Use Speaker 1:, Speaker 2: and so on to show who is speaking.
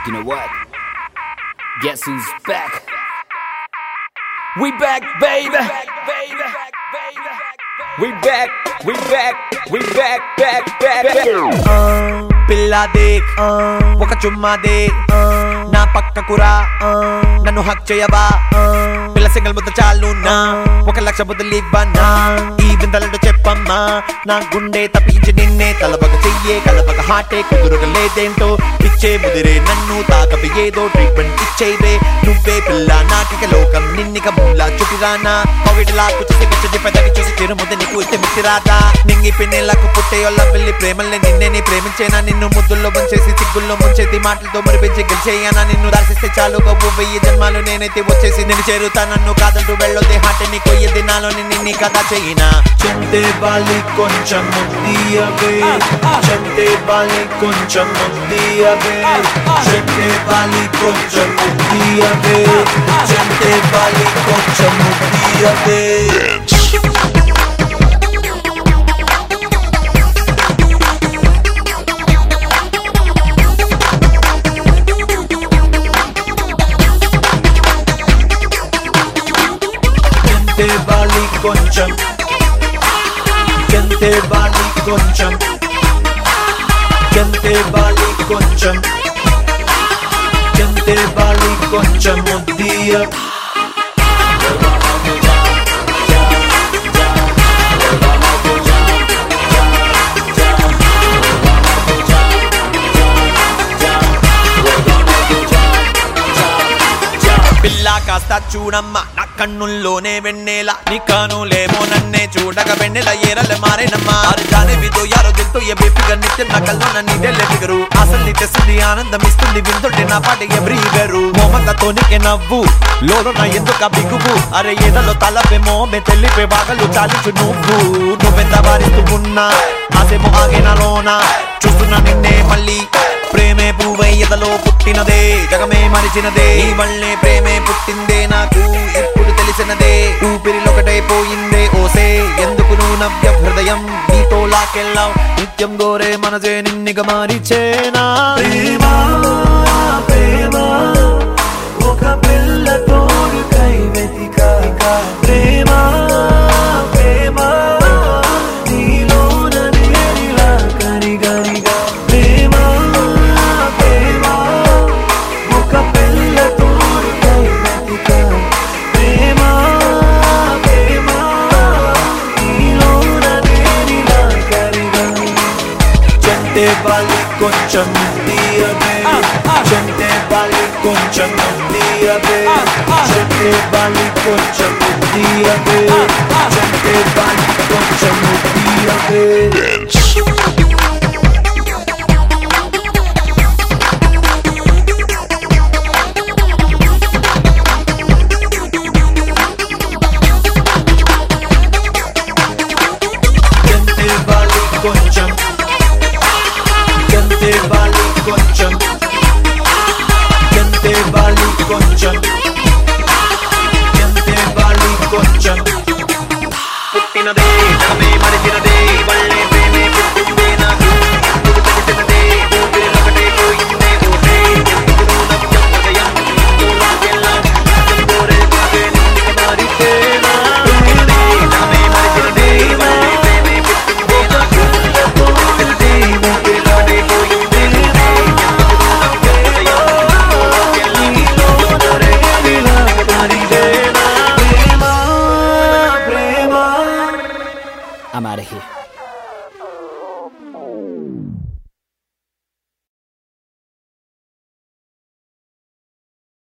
Speaker 1: You know what? Guess who's back? We back, baby. We back, we back, we back.
Speaker 2: పిల్లా దేక్ ఒక చుమ్మా they నా పక్కకురా నన్ను హక్ చేయవా పిల్ల సింగల్ ముద్ద చాలు నా 1,00,000 బుద్ధులు ఇవ్వన్నా ఈ వింతలంటూ చెప్పమ్మా నా గుండె తప్పించి నిన్నే తలపక చెయ్యే కలపక హాటే కుదురుగలేదేంటో పిచ్చే ముదిరే నన్ను తాకవి ఏదో ట్రీట్మెంట్ ఇచ్చేవే నువ్వే పిల్ల నాకిక లోకం నిన్నిక ముల్లా చుటిరానా పవిటలా కుచ్చి పిచ్చి పెద్దకి చూసి చిరుముద్ద నీకు ఇస్తే మిత్తి రాదా నింగి పిన్నెలకు పుట్టేయొల్ల వెళ్ళి ప్రేమల్ని నిన్నే నీ ప్రేమించేనా నిన్ను ముద్దుల్లో ముంచేసి సిగ్గుల్లో ముంచేది మాటలతో మురిపించి గెలిచేయనా నిన్ను దర్శిస్తే చాలుగా 1000 జన్మాలు నేనైతే వచ్చేసి నేను చేరుతా నన్ను కాదంటూ వెళ్ళొద్దే హాటే నీ కొయ్య దినాలో నిన్ను కథ చెయ్యినా
Speaker 3: చెంతే బాలి కొంచెం ముద్దియవే చెంతే బాలి కొంచెం ముద్దియవే చెంతే బాలి కొంచెం ముద్దియవే చెంతే బాలి కొంచెం ముద్దియవే బాలి కొంచెం చెంతే బాలి కొంచెం చెంతే బాలి కొంచెం చెంతే బాలి కొంచెం ముద్దియ
Speaker 2: పిల్లా కాస్త చూడమ్మా నా కన్నుల్లోనే వెన్నెల నీ కానులేమో నన్నే చూడక వెన్నెల ఏరలే మారేనమ్మా అరజానే విదో యారో దిల్తో ఏ బేపిగా నిత్యం నా కల్లో నీదే లెఫిగరు అసలు నీ తెస్తుంది ఆనందం ఇస్తుంది వింటుంటే నా పాట ఎవరి గరు మోమంతతోనికే నవ్వు లోలో నా ఎందుక బిగువు అరే ఏదలో తలపేమో మే తెల్లిపే బాగలు చాలించు నువ్వెంత వారిస్తూ ఉన్నా ఆసేమో ఆగే నాలోనా చూస్తున్నా నిన్నే మళ్ళీ ప్రేమే పువ్వై ఎదలో పుట్టినదే జగమే మరిచినదే నీ వల్లే ప్రేమే పుట్టిందే నాకు ఎప్పుడు తెలిసినదే ఊపిరిలొకటైపోయిందే ఓసే ఎందుకు నువ్వు నవ్య హృదయం నీతో లాకెళ్ళావు నిత్యం గోరే మనసే నిన్నిగ మారిచేనా
Speaker 3: ప్రేమా ప్రేమా ఒక పిల్లతో కై వెతికా ప్రేమా ప్రేమా నీలోన నేనిలా కరిగరిగా ప్రేమా ప్రేమా ఒక పిల్లతో కై వెతికా ప్రేమా ప్రేమా నీలోన నేనిలా కరిగా చెంతే బాలి కొంచెం ముద్దియవే చెంతే బాలి కొంచెం ముద్దియవే చెంతే బాలి కొంచెం ముద్దియవే చెంతే బాలి కొంచెం ముద్దియవే కొంచెం చెంతే బాలి కొంచెం చెంతే బాలి కొంచెం చెంతే బాలి కొంచెం పుట్టినదే జగమే మరిచినదే వల్లే ప్రేమే పుట్టిందే నాకు ఎప్పుడు తెలిసినదే ఊపిరిలొకటే పోయిందే ఓసే ఎందుకు నువ్వు నవ్యం హృదయం నీతో లాగెళ్ళా నిత్యం గోరే మనసే నిన్నిగ మారిచేనా పుట్టినదే జగమే మరిచినదే వల్లే ప్రేమే పుట్టిందే నాకు
Speaker 1: I'm out of here.